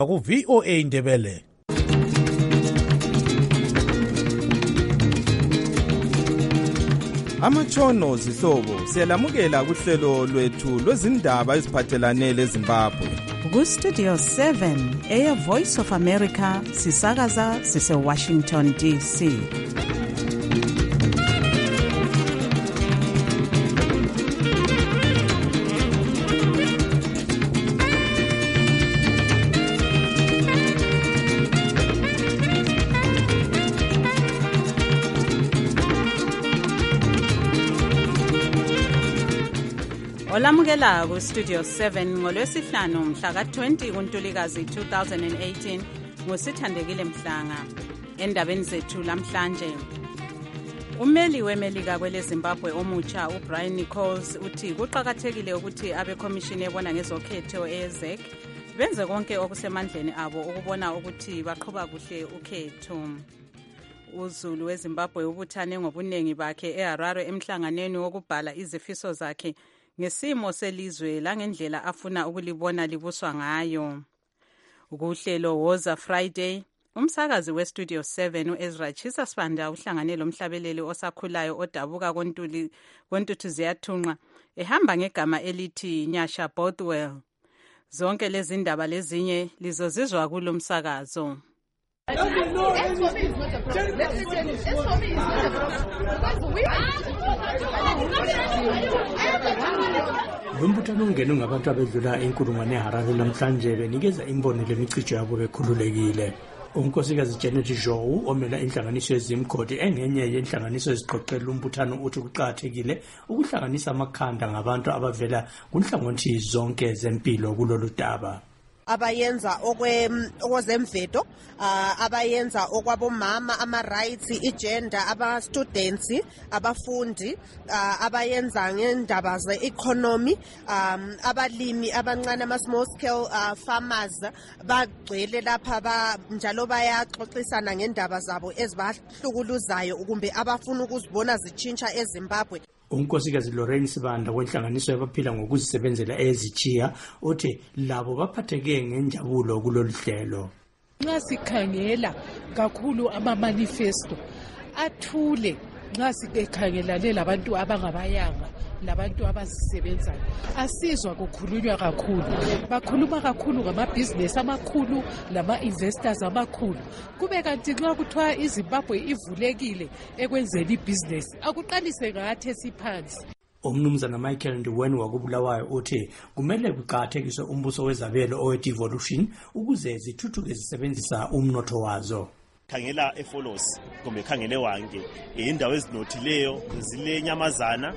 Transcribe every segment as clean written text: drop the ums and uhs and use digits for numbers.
ku VOA Indebele. Amatshono zihlobo siyalamukela kuhlelo lwethu lwezindaba eziphathelane leZimbabwe. Ku Studio 7 Air Voice of America sisakaza sise Washington DC. Olamukela ku Studio 7 ngolwesihlanu mhla ka-20 kuNtulikazi 2018 ngusithandekile Mhlanga. Endabeni zethu lamhlanje, umeli weMelika kwele Zimbabwe omutsha uBrian Nichols uthi kuqakathekile ukuthi abekhomishini ebona ngezokhetho eZEC benze konke okusemandleni abo ukubona ukuthi baqhuba kuhle ukhetho. UZulu weZimbabwe ubuthane ngobunengi bakhe eHarare emhlanganweni wokubhala izifiso zakhe ngesimo selizwe langendlela afuna ukulibona libuswa ngayo. Ukuhlelo Woza Friday, umsakazi weStudio 7 uEzra Chisa Sibanda uhlangane lomhlabeleli osakhulayo odabuka kontuthu ziyathunqa ehamba ngegama elithi Nyasha Bothwell. Zonke lezi ndaba lezinye lizozizwa kulo msakazo. Lombuthano ungene ngabantu abedlula inkulungwane eHarare namhlanje benikeza imbono lemicijo yabo bekhululekile. Unkosikazi Janet Joe omela inhlanganiso yeZimkhodi engenye yenhlanganiso eziqoqela umbuthano uthi kuqakathekile ukuhlanganisa amakhanda ngabantu abavela kunhlangothi zonke zempilo kulolu daba. Abayenza okwezemvedo, abayenza okwabomama, ama-rights, i-gender, aba-students, abafundi, abayenza ngendaba ze-economy, abalimi abancane, ama-small scale farmers, bagcwele lapha njalo bayaxoxisana ngendaba zabo ezibahlukuluzayo kumbe abafuna ukuzibona zitshintsha eZimbabwe. Unkosikazi Lorraine Sibanda wenhlanganiso yabaphila ngokuzisebenzela ezichiya uthi labo baphatheke ngenjabulo kulolu hlelo. Nxa sikhangela kakhulu ama-manifesto athule nxa sikhangelane labantu abangabayanga labantu abazisebenzayo, asizwa kukhulunywa kakhulu. Bakhuluma kakhulu ngamabhizinesi amakhulu lama-investors amakhulu. Kube kanti nxa kuthiwa iZimbabwe ivulekile ekwenzeni ibhizinesi, akuqalise ngathi esiphansi. Umnumzana Michael Ndiweni wakubulawayo uthi kumele kuqakathekiswe umbuso wezabelo owe-devolution ukuze zithuthuke zisebenzisa umnotho wazo. Khangela eFolos kumbe khangele Wange, indawo ezinothileyo, zile nyamazana,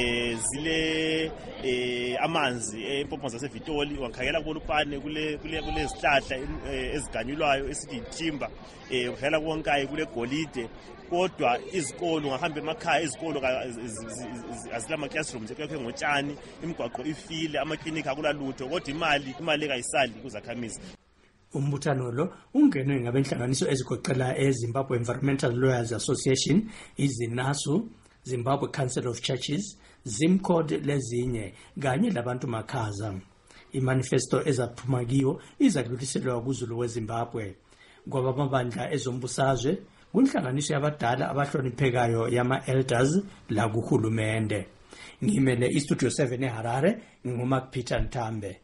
zile amanzi empompo zaseVitoli, wakhangela kuLupane kule zihlahla eziganyulwayo esithi timber, wakhangela konke kule golide. Kodwa izikolo ngahamba emakhaya, izikolo azilama classrooms ekekho ngotshani, imigwaqo ifile, amaklinika akulalutho, kodwa imali ekayisali kuzakhamisi. Umbuthano lo ungenwe ngabenhlanganiso ezigoqela eZimbabwe Environmental Lawyers Association, iZinasu, Zimbabwe Council of Churches, Zimkhodi lezinye kanye labantu makhaza. Imanifesto ezaphuma kiyo izadluliselwa kuZulu weZimbabwe. Kwabamabandla ezombusazwe kunhlanganiso yabadala abahloniphekayo yama-elders la kuhulumende. Ngimele iStudio 7 eHarare, nguMark Peter Ntambe.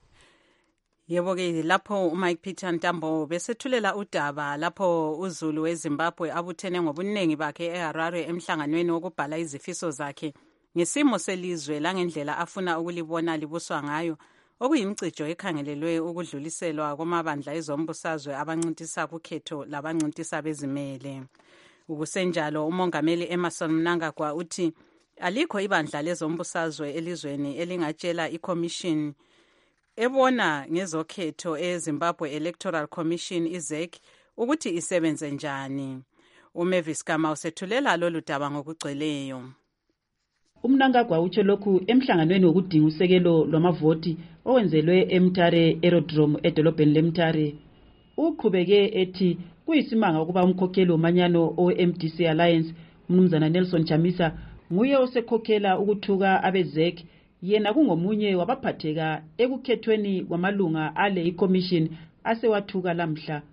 Yebo-ke lapho uMike Peter Ntambo besethulela udaba lapho uZulu weZimbabwe abuthene ngobunengi bakhe eHarare emhlanganweni wokubhala izifiso zakhe ngesimo selizwe langendlela afuna ukulibona libuswa ngayo, okuyimcijo ekhangelelwe ukudluliselwa kwamabandla ezombusazwe abancintisa kukhetho labancintisa bezimele. Ukusenjalo umongameli Emmerson Mnangagwa uthi alikho ibandla lezombusazwe elizweni elingatshela iCommission ebona ngezokhetho eZimbabwe Electoral Commission iZEC ukuthi isebenze njani. uMavis Kama usethulela lolu daba ngokugcweleyo. Umnangagwa utsho lokhu emhlanganweni wokudinga usekelo lwamavoti owenzelwe eMtare Aerodrome edolobheni leMtare. Uqhubeke ethi kuyisimanga ukuba umkhokheli womanyano oMDC Alliance umnumzana Nelson Chamisa nguye osekhokhela ukuthuka abeZEC, yena kungomunye wabaphatheka ekukhethweni kwamalunga ale iCommission asewathuka lamhla.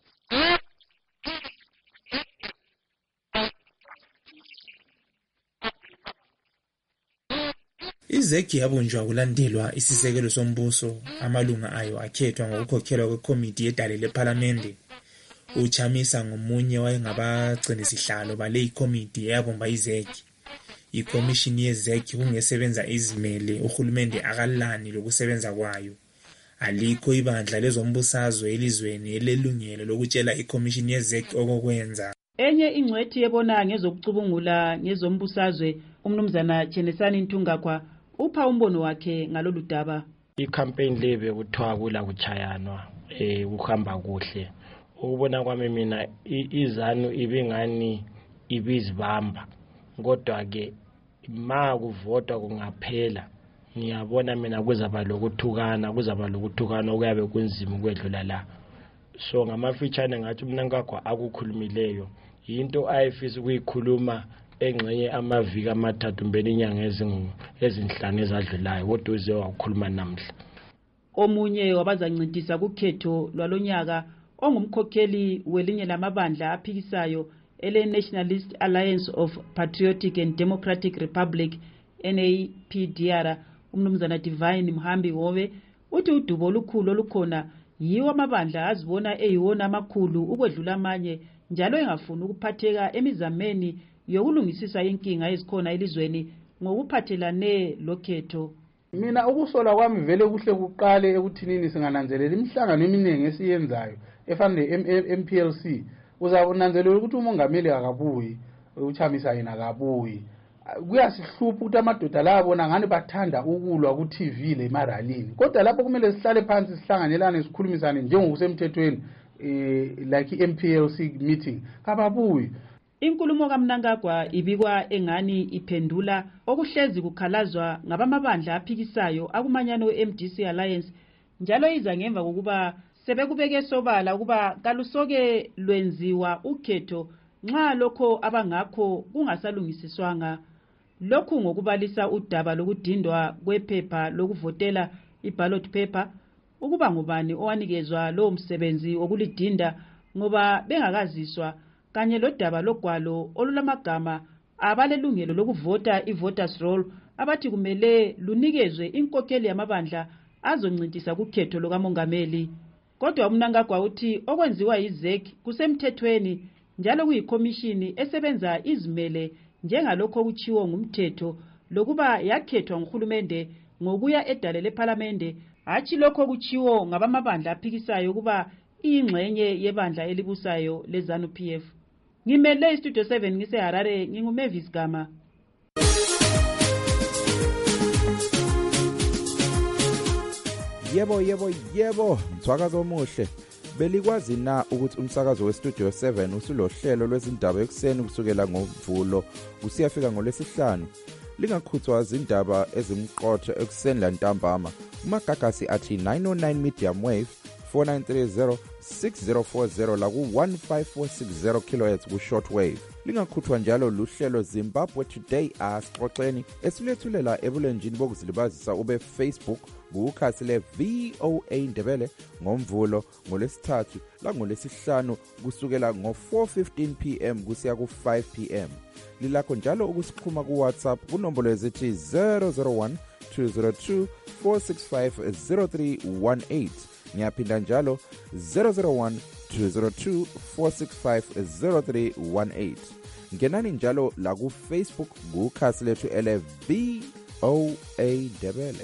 Izeki yabunjwa kulandelwa isisekelo sombuso, amalunga ayo akhethwa ngokukhokhelwa kwekomiti yedale lephalamende. Uchamisa ngomunye wayengabagcinisihlalo bale ikomiti eyabumba izeki. Ikomishini yezeki kungesebenza izimele uhulumende akalani lokusebenza kwayo. Alikho ibandla lezombusazwe elizweni elelungelo lokutshela ikomishini yezeki okokwenza. Enye ingcwethi yebona ngezokucubungula ngezombusazwe umnumzana Chenesani Ntungakwa upha umbono wakhe ngalolu daba. I-campaign lebe kuthiwa kula kuchayanwa kuhamba kuhle. Ukubona kwami mina izanu ibingani ibizibamba, kodwa ke ma kuvotwa kungaphela ngiyabona mina kuzaba lokuthukana okuyabe kunzima ukwedlula la. So ngamafitshane ngathi Mnangagwa akukhulumileyo into ayifisa ukuyikhuluma engxenye amaviki amathathu mbele inyanga ezinhlanu ezadlulayo, kodwa uze wakhuluma namhla. Omunye wabazancintisa kukhetho lwalonyaka ongumkhokheli welinye lamabandla aphikisayo ele-Nationalist Alliance of Patriotic and Democratic Republic, NAPDR, umnumzana Divine Mhambi Howe, uthi udubo olukhulu olukhona yiwo amabandla azibona eyiwona amakhulu ukwedlula amanye, njalo engafuni ukuphatheka emizameni yokulungisisa inkinga ezikhona elizweni ngokuphathelane lokhetho. Mina ukusola kwami vele kuhle kuqale ekuthinini singananzelela imihlangano eminingi esiyenzayo efana ne-MPLC. Uzabonanzelela ukuthi umongameli akabuyi, uchamisa yena akabuyi. Kuyasihlupha ukuthi amadoda la abona ngani bathanda ukulwa ku-TV le maralini. Kodwa lapho kumele sihlale phansi sihlanganelane sikhulumisane njengokusemthethweni like i-MPLC meeting kababuyi. Inkulumo kaMnangagwa ibikwa engani iphendula okuhlezi kukhalazwa ngabamabandla aphikisayo akumanyano we-MDC Alliance, njalo iza ngemva kokuba sebekubeke sobala ukuba kalusoke lwenziwa ukhetho nxa lokho abangakho kungasalungisiswanga. Lokhu ngokubalisa udaba lokudindwa kwephepha lokuvotela i-ballot paper, ukuba ngubani owanikezwa lo msebenzi wokulidinda ngoba bengakaziswa, kanye lodaba logwalo olulamagama abalelungelo lokuvota i-voters roll abathi kumele lunikezwe inkokheli yamabandla azoncintisa kukhetho lokamongameli. Kodwa uMnangagwa uthi okwenziwa yizek kusemthethweni njalo kuyikomishini esebenza izimele njengalokho okuchiwo ngumthetho lokuba yakhethwa nguhulumende ngokuya edale lephalamende, hatshi lokho kuchiwo ngabamabandla aphikisayo kuba iyingxenye yebandla elibusayo leZANU-PF. Ngimele iStudio 7 ngiseHarare, nginguMavis Gama. Yebo, mthwakazi omuhle. Belikwazi na ukuthi umsakazo weStudio 7 usulohlelo lwezindaba ekuseni kusukela ngoMvulo kusiyafika ngoLwesihlanu? Lingakhuthwa izindaba ezimqotho ekuseni lantambama. Umagagasi athi 909 medium wave 4930 6040 la ku 15460 kHz ku shortwave. Lingakhuthwa njalo luhlelo Zimbabwe Today asixoxeni esilethulela ebulenjini bokuzilibazisa ube Facebook kukhasi le VOA Ndebele ngoMvulo, ngoLwesithathu la ngoLwesihlanu kusukela ngo-4:15 PM kusiya ku-5 PM. Lilakho njalo ukusikhuma ku WhatsApp kunombolo ezithi 001 202 465 0318. Ngiyaphinda njalo 001 202 465 0318. Ngenani njalo la ku Facebook kukhasi lethu ele VOA Ndebele.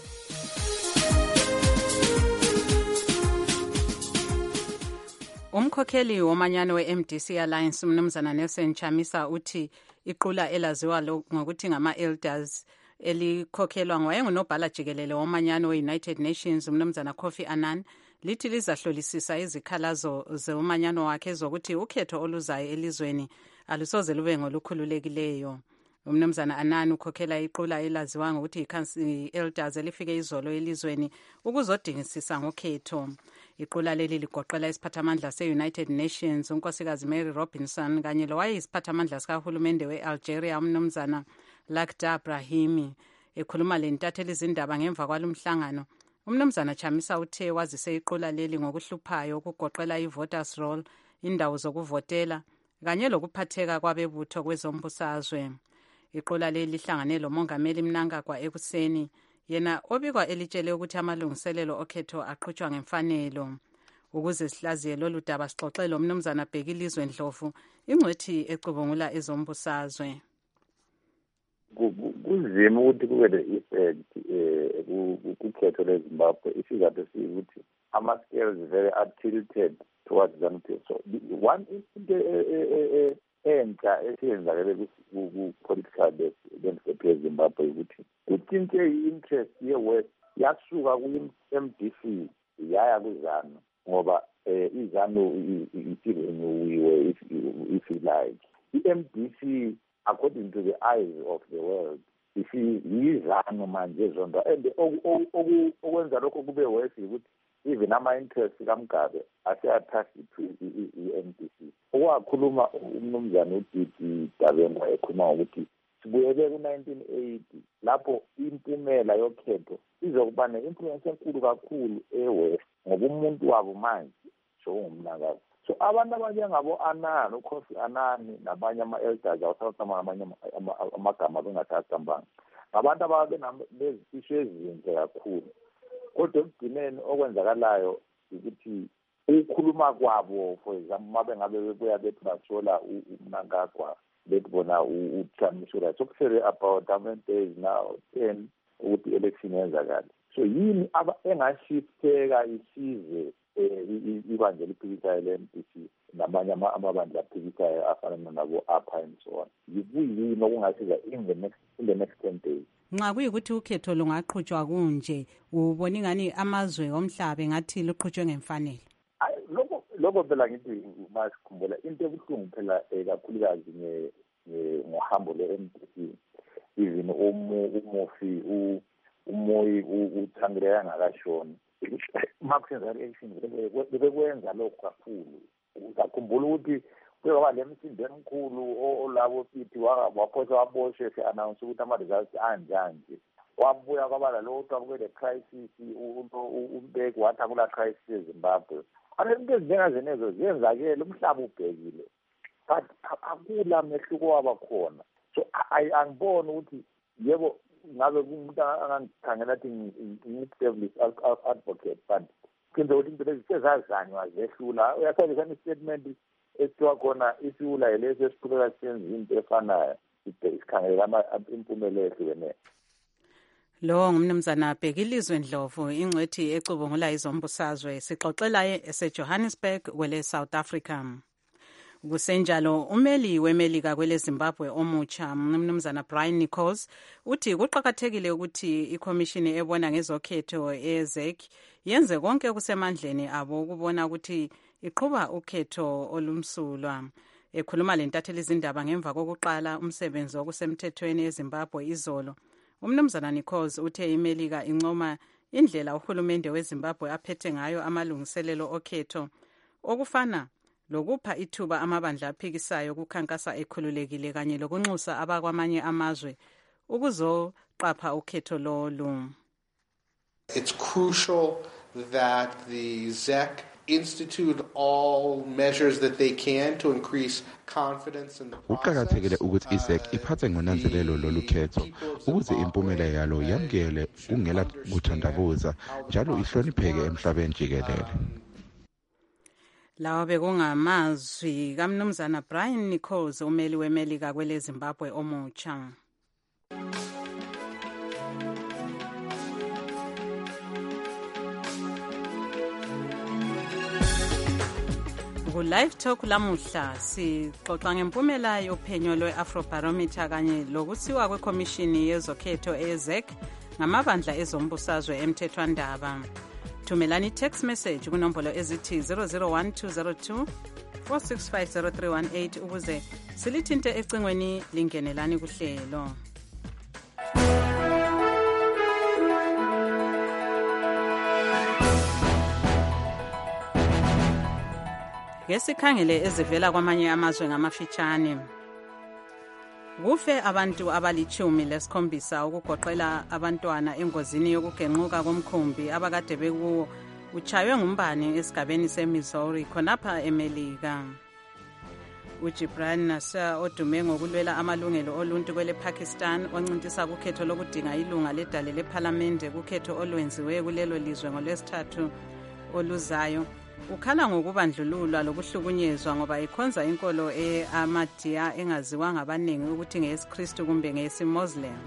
Umkhokheli womanyano we-MDC Alliance umnumzana Nelson Chamisa uthi iqula elaziwa ngokuthi ngama-elders elikhokhelwa ngowayengunobhala jikelele womanyano we-United Nations umnumzana Kofi Annan lithi lizahlolisisa izikhalazo zomanyano wakhe zokuthi ukhetho oluzayo elizweni alusoze lube ngolukhululekileyo. Umnumzana Annan ukhokhela iqula elaziwa ngokuthi i-elders elifike izolo elizweni ukuzodingisisa ngokhetho. Iqula leli ligoqela isiphathamandla se-United Nations unkosikazi Mary Robinson kanye lowayeyisiphathamandla sikahulumende we-Algeria umnumzana Lakhdar Brahimi. Ekhuluma le ntatheli izindaba ngemva kwalomhlangano, umnumzana Chamisa uthe wazise iqula leli ngokuhluphayo ukugoqela i-voters roll, indawo zokuvotela kanye lokuphatheka kwabebutho kwezombusazwe. Iqula leli lihlangane lomongameli Mnangagwa ekuseni, yena obikwa elitshele ukuthi amalungiselelo okhetho aqhutshwa ngemfanelo. Ukuze sihlaziye lolu daba sixoxele umnumzana Bhekilizwe Ndlovu, ingcwethi ecubungula ezombusazwe. Kunzima ukuthi kube le-effect kukhetho lweZimbabwe isizathu siyukuthi ama-scales very are tilted towards ZANU-PF. So one into enhla esiyenzakele ku-political landscape yeZimbabwe ukuthi kutshintshe i-interest ye-West yasuka ku-MDC yaya ku-ZANU ngoba i-ZANU isirenewiwe if you like. I-MDC according to the eyes of the world yizanu manje zonto and okwenza lokho kube worse ukuthi even ama-interest kaMgabe ase-attached to i-MDC. Okwakhuluma umnumzana uDidi Dabengwa ekhuluma ngokuthi sibuyele ku-1980 lapho impumela yokhetho izokuba ne-influence enkulu kakhulu e-West ngoba umuntu wabo manje sowungumnakazi. So abantu abanjengabo Anani, uKhosi Anani nabanye ama-elders awusasama namanye amagama bengasasambanga ngabantu ababenezifisho ezinhle kakhulu. Kodwa ekugcineni okwenzakalayo ukuthi ukukhuluma kwabo for example uma bengabe bebuya bethi basola uMnangagwa bethi bona uChamisa sokusele about days now 10 ukuthi election yenzakala. So yini engashifteka isize ibandla eliphikisayo le-MDC namanye amabandla aphikisayo afana nabo APA and so on. Yikuyini okungasiza in the next 10 days. Nxa kuyikuthi ukhetho lungaqhutshwa kunje, ubona ingani amazwe omhlaba engathi luqhutshwe ngemfanelo? Lokho phela ngithi masikhumbula into ebuhlungu phela kakhulukazi ngohambo le-MDC even umufi umoyi uThangile angakashoni makusenza election bekwenza lokho kakhulu. Uzakhumbula ukuthi kwaba lemsindo emkhulu olabo sithi waphosa waboshwe se-announce ukuthi ama-results anjanje. Wabuya kwabala lo kube le crisis umbeki wathi akula crisis eZimbabwe. Into ezinjengazenezo ziyenzakele umhlaba ubhekile but akula mehluko wabakhona. So angiboni ukuthi yebo ngabe umuntu angangikhangela athi ngi-established advocate but kwenza ukuthi into lezi sezazanywa zehlula. Uyasabisa i-statement esithiwa khona isiwula yileso esiqhubeka sisenza into efanayo isikhangela impumela ehlukeneyo. Lo ngumnumzana Bhekilizwe Ndlovu, ingcwethi ecubungula izombusazwe, sixoxela eseJohannesburg kwele South Africa. Kusenjalo umeli weMelika kwele Zimbabwe omutsha umnumzana Brian Nichols uthi kuqhakathekile ukuthi ikhomishini ebona ngezokhetho eZEC yenze konke okusemandleni abo ukubona ukuthi iqhuba ukhetho olumsulwa. Ekhuluma lentatheli izindaba ngemva kokuqala umsebenzi okusemthethweni eZimbabwe izolo, umnumzana Nichols uthe iMelika incoma indlela uhulumende weZimbabwe aphethe ngayo amalungiselelo okhetho okufana lokupha ithuba amabandla aphikisayo ukukhankasa ekhululekile kanye lokunxusa abakwamanye amazwe ukuzoqapha ukhetho lolu. It's crucial that the ZEC institute all measures that they can to increase confidence in the process. Kuqakathekile ukuthi iZEC iphathe ngonanzelelo lolu khetho ukuze impumela yalo yamkele kungela kuthandabuza njalo ihlonipheke emhlabeni jikelele. Lawa bekungamazwi kaMnumzana Brian Nichols, umeli weMelika kwele Zimbabwe omutsha. Ku-Live Talk lamuhla sixoxa ngempumela yophenyo lwe-Afrobarometer kanye lokusiwa kwekhomishini yezokhetho eZEC ngamabandla ezombusazwe emthethwandaba. Thumelani text message kunombolo ezithi 001202 4650318 ukuze silithinte ecingweni lingenelani kuhlelo. Ngesikhangele ezivela kwamanye amazwe ngamafitshane. Kufe abantu abali-17 ukugoqela abantwana engozini yokugenquka komkhumbi abakade bekuwo uchaywe ngumbane esigabeni seMissouri khonapha eMelika. uGibran Nasser odume ngokulwela amalungelo oluntu kwele Pakistan oncintisa kukhetho lokudinga ilunga ledale lephalamende kukhetho olwenziwe kulelo lizwe ngolwesithathu oluzayo ukhala ngokubandlululwa lokuhlukunyezwa ngoba ikhonza inkolo Ahmadiyya engaziwa ngabaningi ukuthi ngeyesiKristu kumbe ngeyesiMuslim.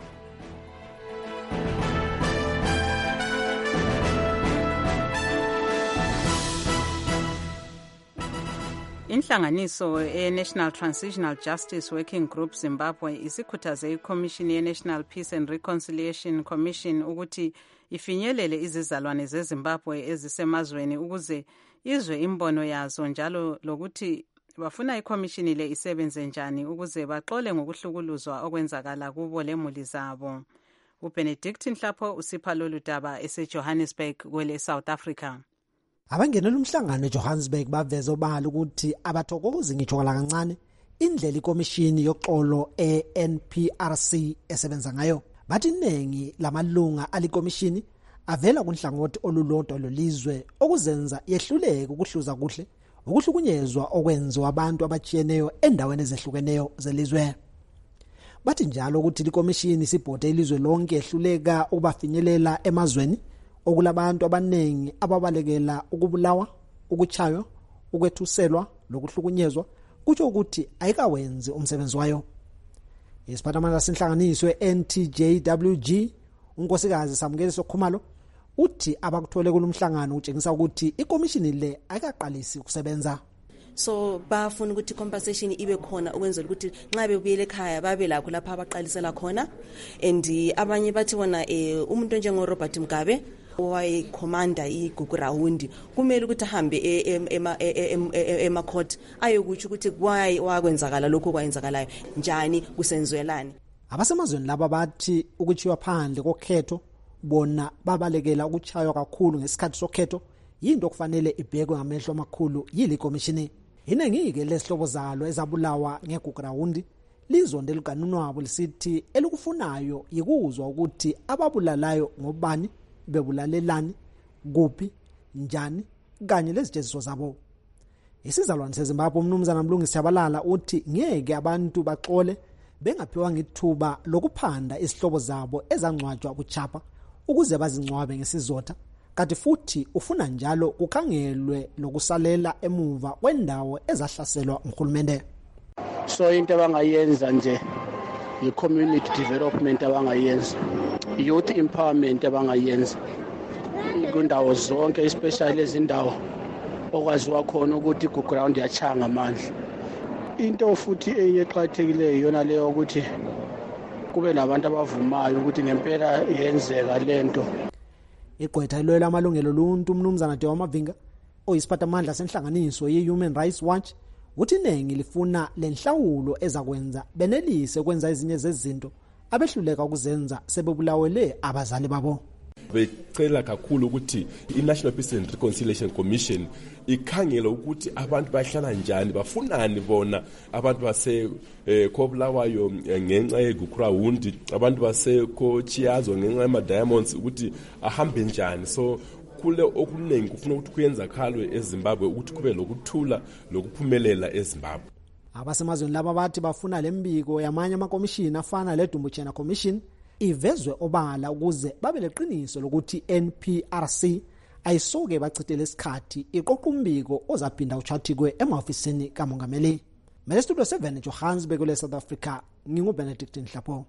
Inhlanganiso National Transitional Justice Working Group Zimbabwe isikhuthaze iCommission ye-National Peace and Reconciliation Commission ukuthi ifinyelele izizalwane zeZimbabwe ezisemazweni ukuze izwe imbono yazo njalo lokuthi bafuna iCommission le isebenze njani ukuze baxole ngokuhlukuluzwa okwenzakala kubo lemuli zabo. uBenedict Nhlapho usipha lolu daba eseJohannesburg kwele South Africa. Abangenela umhlangano eJohannesburg baveza obala ukuthi abathokozi ngitsho kancane indlela ikomishini yoxolo eNPRC esebenza ngayo. Bathi iningi lamalunga alikomishini avela kunhlangothi olulodwa lolizwe okuzenza yehluleke ukuhluza kuhle ukuhlukunyezwa okwenziwa abantu abachiyeneyo endaweni ezehlukeneyo zelizwe. Bathi njalo ukuthi ikomishini sibhode ilizwe lonke ehluleka ukubafinyelela emazweni okulabantu abanengi ababalekela ukubulawa, ukuchaywa, ukwethuselwa lokuhlukunyezwa kutsho ukuthi ayikawenzi umsebenzi wayo. Isiphathamandla senhlanganiso NTJWG unkosikazi Samukeliso Khumalo uthi abakuthole kulomhlangano utshengisa ukuthi ikomishini le ayikaqalisi ukusebenza. So bafuna ukuthi compensation ibe khona ukwenzela ukuthi nxa bebuyele ekhaya babe lakho lapha abaqalisela khona. And abanye bathi wona umuntu njengo Robert Mugabe owayekhomanda iGugurawundi kumele ukuthi ahambe ema court ayokuthi ukuthi why wakwenzakala lokho kwayenzakalayo njani kusenzwelani. Abasemazweni laba bathi ukuchiwa phandle kokhetho bona babalekela ukuchaywa kakhulu ngesikhathi sokhetho yinto okufanele ibhekwe ngamehlo amakhulu yile komishini. Inengike lesihlobo zalo ezabulawa ngeGugurawundi lizonde likanunwabo lisithi elikufunayo yikuzwa ukuthi ababulalayo ngobani bebulalelani kuphi njani kanye lezijeziso zabo. Isizalwane seZimbabwe umnumzana Mlungisi Shabalala uthi ngeke abantu baxole bengaphiwa ngithuba lokuphanda isihlobo zabo ezangcwatshwa kuchapha ukuze bazingcwabe ngesizotha kanti futhi ufuna njalo kukhangelwe lokusalela emuva kwendawo ezahlaselwa umkhulumende. So into abangayenza nje i-community development abangayenza, youth empowerment abangayenza kundawo zonke especially ezindawo okwaziwa khona ukuthi ku-ground yachanga amandla. Into futhi eyeqhathekile yona leyo ukuthi kube nabantu abavumayo ukuthi ngempela yenzeka lento. Igqwetha ilwela amalungelo oluntu umnumzana Dewa Mavinga oyisiphathamandla senhlanganiso ye-Human Rights Watch uthi iningi lifuna lenhlawulo ezakwenza benelise ukwenza ezinye zezinto abehluleka ukuzenza sebebulawele abazali babo. Becela kakhulu ukuthi i-National Peace and Reconciliation Commission ikhangele ukuthi abantu bahlala njani bafunani bona abantu base kobulawayo ngenxa yeGugurawundi abantu base koChiyazo ngenxa yama-diamonds ukuthi ahambe njani. So kule okuningi kufuna ukuthi kuyenza khalwe eZimbabwe ukuthi kube lokuthula lokuphumelela eZimbabwe. Abasemazweni laba bathi bafuna lembiko yamanye amakomishini afana leDumbuchena Commission ivezwe obala ukuze babe leqiniso lokuthi NPRC ayisoke bachithele isikhathi iqoqa umbiko ozaphinda uchathikwe emahofisini kamongameli. Mele Studio 7 Johannesburg kule South Africa nginguBenedict Nhlapho.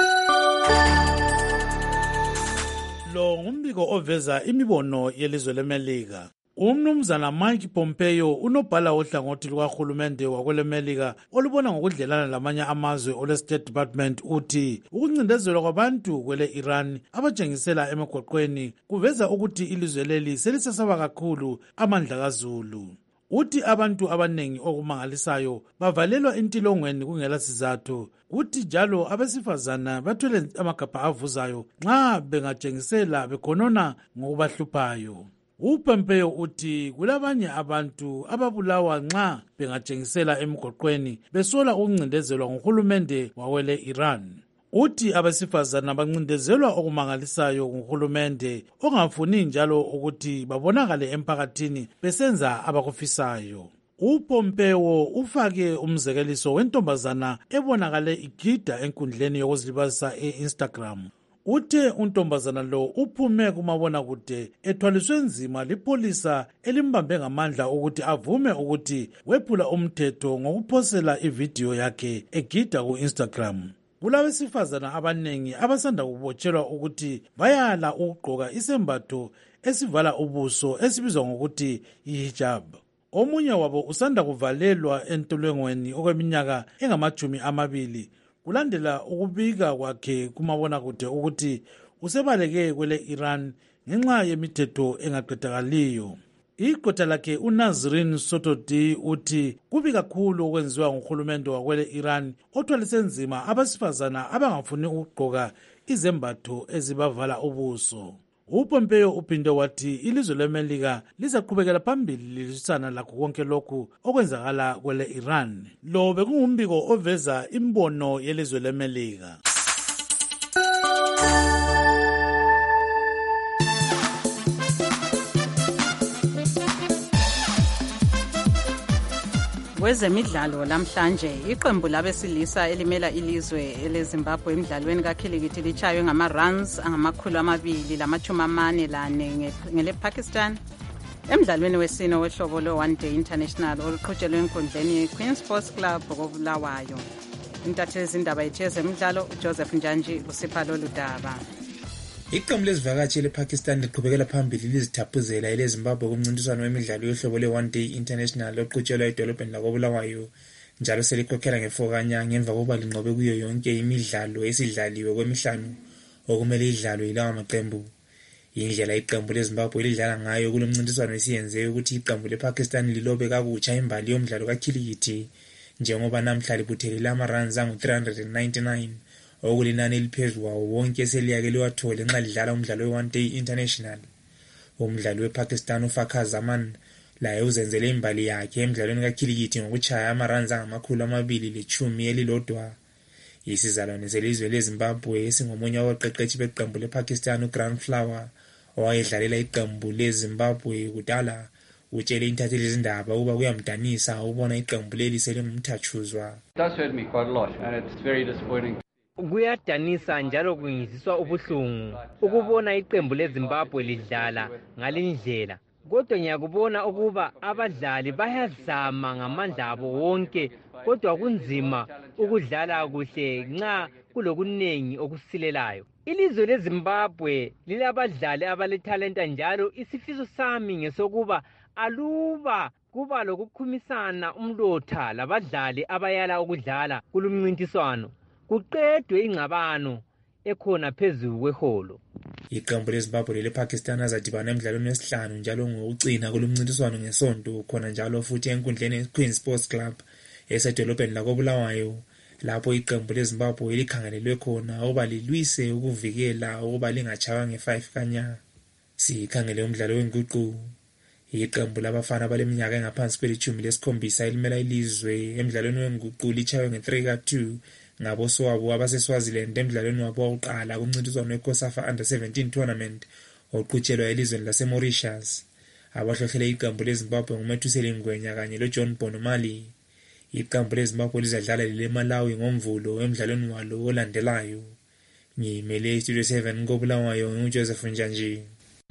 Lo ngumbiko oveza imibono yelizwe leMelika. Umnumzana Mike Pompeo unobhala ohlangothi lukahulumende wakwelemelika olubona ngokudlelana lamanye amazwe ole-State Department uthi ukuncindezelwa kwabantu kwele Iran abatshengisela emigoqweni kuveza ukuthi ilizwe leli selisesaba kakhulu amandla kaZulu. Uthi abantu abanengi okumangalisayo bavalelwa intilongweni kungela sizathu kuthi njalo abesifazana bathwele amagabha avuzayo nxa bengatshengisela bekhonona ngokubahluphayo. uPompeo uthi kulabanye abantu ababulawa nxa bengatshengisela emgoqweni besola ukuncindezelwa nguhulumende wawele Iran. Uthi abesifazana bancindezelwa okumangalisayo nguhulumende ongafuni njalo ukuthi babonakale emphakathini besenza abakufisayo. uPompeo ufake umzekeliso wentombazana ebonakale igida enkundleni yokuzilibazisa e-Instagram. Uthe untombazana lo uphume kumabonakude ethwaliswe nzima lipolisa elimbambe ngamandla ukuthi avume ukuthi wephula umthetho ngokuphosela ividiyo yakhe egida ku-Instagram. Kulabesifazana abanengi abasanda kubotshelwa ukuthi bayala ukugqoka isembatho esivala ubuso esibizwa ngokuthi i-hijab. Omunye wabo usanda kuvalelwa entolongweni okweminyaka engama-20 kulandela ukubika kwakhe kumabonakude ukuthi usebaleke kwele Iran ngenxa yemithetho engaqedakaliyo. Igqwetha lakhe uNazrin Sotodi uthi kubi kakhulu okwenziwa nguhulumende wakwele Iran othwalise nzima abesifazana abangafuni ukugqoka izembatho ezibavala ubuso. uPompeo uphinde wathi ilizwe leMelika lizaqhubekela phambili lilisana lakho konke lokhu okwenzakala kwele Iran. Lo bekungumbiko oveza imbono yelizwe leMelika. Kwezemidlalo namhlanje iqembu labesilisa elimela ilizwe eleZimbabwe emidlalweni kakhilikithi litshaywe ngama-runs angama-244 ngelePakistan emidlalweni wesine wehlobo lo-One Day International oluqhutshelwe enkundleni ye-Queen Sports Club koBulawayo. Intatheli zindaba yethu yezemidlalo uJoseph Njanji usipha lolu daba. Iqembu lezivakashi lePakistan liqhubekela phambili lizithaphuzela eleZimbabwe kumncintiswano wemidlalo yohlobo le-One Day International oqhutshelwa edolobheni lakoBulawayo njalo selikhokhela nge-4 kanyanga ngemva kokuba linqobe kuyo yonke imidlalo esidlaliwe kwemihlanu okumele idlalwe yilawa maqembu. Indlela iqembu leZimbabwe lidlala ngayo kulo mncintiswano isiyenze ukuthi iqembu lePakistan lilobe kakutsha imbali yomdlalo kakhilikithi njengoba namhla libuthelele ama-runs angu-399 okulinani eliphezulu wawo wonke seliyake liwathole nxa lidlala umdlalo we-One Day International. Umdlali wePakistan uFakhar Zaman laye uzenzele imbali yakhe emdlalweni kakhilikithi ngokutshaya ama-runs angama-211. Isizalwane selizwe leZimbabwe esingomunye wabaqeqeshi beqembu lePakistan uGrant Flower owayedlalela iqembu leZimbabwe kudala utshele intatheli zindaba ukuba kuyamdanisa ukubona iqembu leli selingumthatshuzwa. Does hurt me quite a lot and it's very disappointing. Kuyadanisa njalo kungiziswa ubuhlungu ukubona iqembu leZimbabwe lidlala ngalindlela, kodwa ngiyakubona ukuba abadlali bayazama ngamandla abo wonke, kodwa kunzima ukudlala kuhle nxa kulokunengi okusilelayo. Ilizwe leZimbabwe lilabadlali abalethalenta njalo isifiso sami ngesokuba aluba kuba lokukhumisana umlotha labadlali abayala ukudlala kulumncintiswano kuqedwe ingxabano ekhona phezulu kweholo. Iqembu leZimbabwe lePakistan azadibana emidlalweni wesihlanu njalo ngokucina kulumncintiswano ngesonto khona njalo futhi enkundleni ye-Queen Sports Club esedolobheni lakoBulawayo lapho iqembu leZimbabwe likhangelelwe khona ukuba lilwise ukuvikela ukuba lingatshaywa nge-5 kanyanga. Sikhangele umdlalo wenguqu. Iqembu labafana abaleminyaka engaphansi kweli-17 elimela ilizwe emdlalweni wenguqu litshaywe nge-3-2 ngaboswabo abase-Swaziland emdlalweni wabo wokuqala kumncintiswano weCOSAFA Under-17 tournament oqhutshelwa elizweni laseMauritius. Abahlohlela iqembu leZimbabwe nguMethuseli Ngwenya kanye loJohn Bonomali. Iqembu leZimbabwe lizadlala leMalawi ngomvulo emdlalweni walo olandelayo. Ngiyimele Studio 7 koBulawayo nguJoseph Njanji.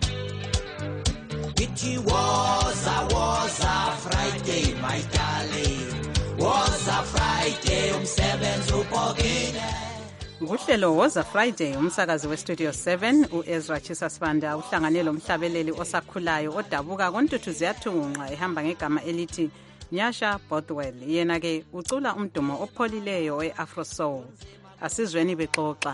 It was a Friday, my darling. Was a Friday, umsebenzi ubhokile. Uhlelo Woza Friday umsakazi weStudio 7 uEzra Chisasibanda uhlangane lomhlabeleli osakhulayo odabuka kontuthu ziyathunqa ehamba ngegama elithi Nyasha Bothwell. Yena ke ucula umdumo opholileyo weAfro Soul. Asizweni bexoxa.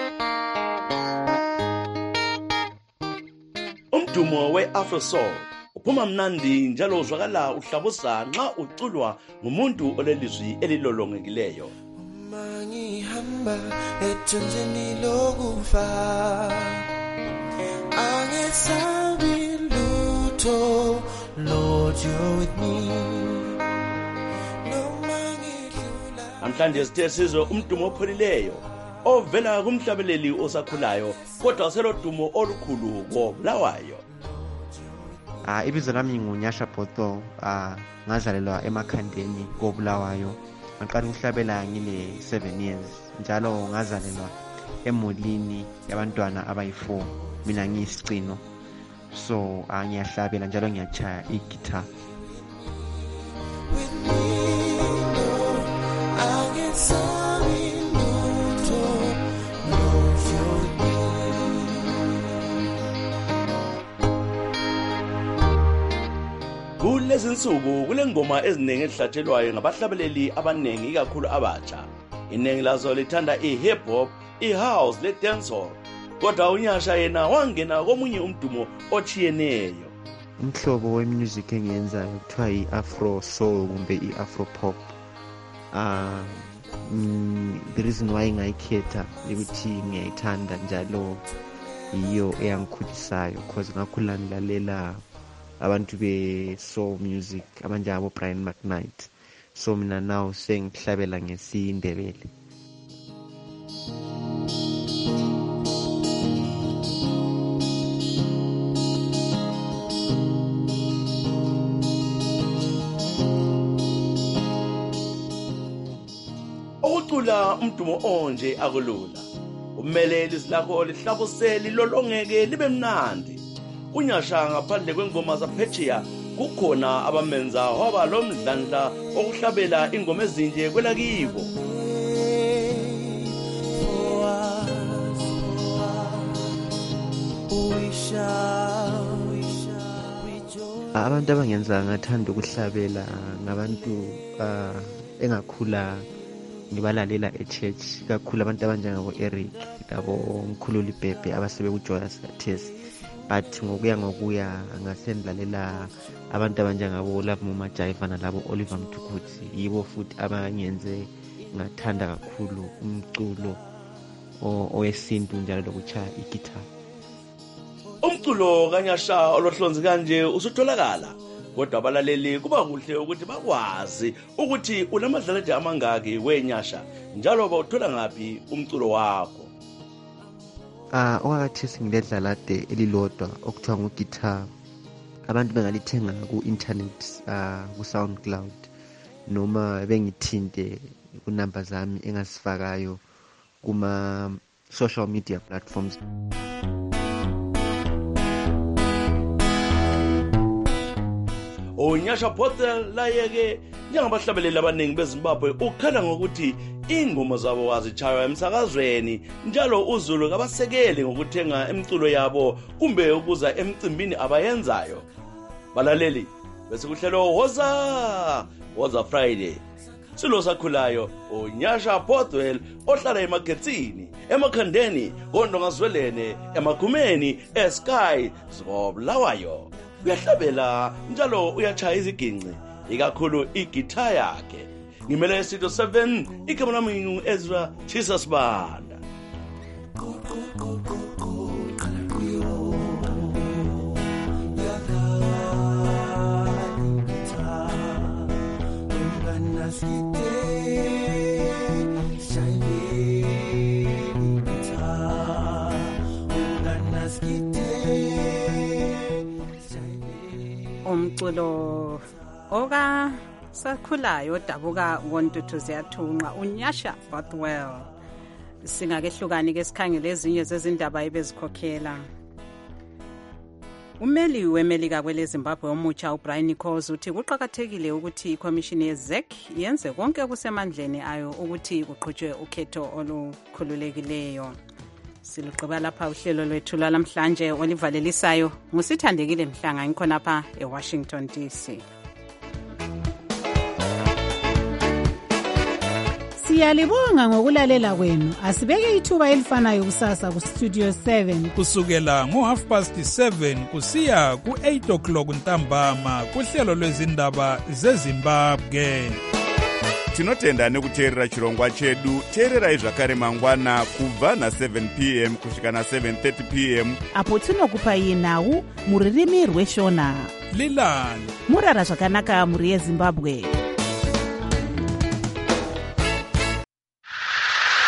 Umdumo weAfro Soul uphuma mnandi njalo uzwakala uhlabusa nxa uculwa ngumuntu olelizwi elilolongekileyo. Mangihamba ethunjini lokufa angesabi lutho, Lord you're with me. Namhlanje sithe sizwe umdumo opholileyo ovela kumhlabeleli osakhulayo kodwa selodumo olukhulu koBulawayo. Ibizo lami nguNyasha Botho, ngazalelwa emakhandeni koBulawayo. Ngaqala ukuhlabela ngine 7 years njalo ngazalelwa emulini yabantwana abayi4, mina ngiyisicino, so ngiyahlabela njalo ngiyachaya igitara. Kulezi nsuku kulengoma eziningi ezihlatshelwayo ngabahlabeleli abaningi ikakhulu abatsha. Iningi lazo lithanda i-hip hop, i-house le-dancehall. Kodwa uNyasha yena wangena komunye umdumo ochiyeneyo. Umhlobo wemusic engiyenzayo kuthiwa i-afro soul kumbe i-afro pop. The reason why ngayikhetha ukuthi ngiyayithanda njalo iyo eyangikhulisayo because ngakhula ngilalela abantu be-soul music abanjengabo Brian McKnight, so mina now sengihlabela ngesindebele. Ukucula umdumo onje akulula. Umele ilizwi lakho lihlabuseli lolongeke libe mnandi. uNyasha ngaphandle kwengoma zaphetsheya kukhona abamenza waba lomdlandla okuhlabela ingoma ezinje kwelakibo. Abantu abangenza ngathanda ukuhlabela ngabantu engakhula ngibalalela e-church, kakhulu abantu abanjengabo Eric labo Mkhululi Bhebhe abasebe kuJoyous Lattes. But ngokuya ngasendlalela abantu abanjengabo Love Mumajayiva nalabo Oliver Mtukudzi, yibo futhi abangenze ngathanda kakhulu umculo owesintu njalo lokuchaya igitara. Umculo kaNyasha olohlonzi kanje usutholakala, kodwa abalaleli kuba kuhle ukuthi bakwazi ukuthi unamadlaleje amangaki weNyasha njalo bawuthola ngaphi umculo wakho. Okakathesi ngiledlalade elilodwa okuthiwa ngugitara. Abantu bengalithenga ku-internet ku-SoundCloud noma bengithinte kunamba zami engasifakayo kuma social media platforms. uNyasha Botho layeke njengabahlabeleli abaningi beZimbabwe ukhala ngokuthi ingoma zabo wazichaywa emsakazweni njalo uZulu kabasekele ngokuthenga emculo yabo kumbe ukuza emcimbini abayenzayo. Balaleli bese kuhlelo Woza Friday. Silo sakhulayo uNyasha Botho ohlala eMagetsini, eMakhandeni, koNdongazwelene, eMagumeni, eSky koBulawayo. Uyahlabela njalo uyachaya iziginci ikakhulu igitara yakhe. Ngimele Studio 7 igama lami ngu-Ezra Jesus Banda. Umculo oka sakhulayo odabuka ngoNtuthu ziyathunqa uNyasha Botho. Singakehlukani ke sikhangele ezinye zezindaba ebezikhokhela. Umeli weMelika kweleZimbabwe omutsha uBrian Khoza uthi kuqhakathekile ukuthi iCommission yeZEC yenze konke okusemandleni ayo ukuthi kuqhutshwe ukhetho olukhululekileyo. Siluqhubela lapha uhlelo lwethu lamhlanje olivalelisayo ngusithandekile Mhlanga ngikhona lapha eWashington DC. Siyalibonga ngokulalela kwenu. Asibeke ithuba elifanayo kusasa ku Studio 7 kusukela ngo7:30 kusiya ku8:00 ntambama kuhlelo lwezindaba zeZimbabwe. Tinotenda nekuteerera chirongwa chedu. Teererai zvakare mangwana kubva na7 p.m. kusvika na7:30 p.m. apo tinokupai nhau muririmi rweshona. Lilani murara zvakanaka muri yeZimbabwe.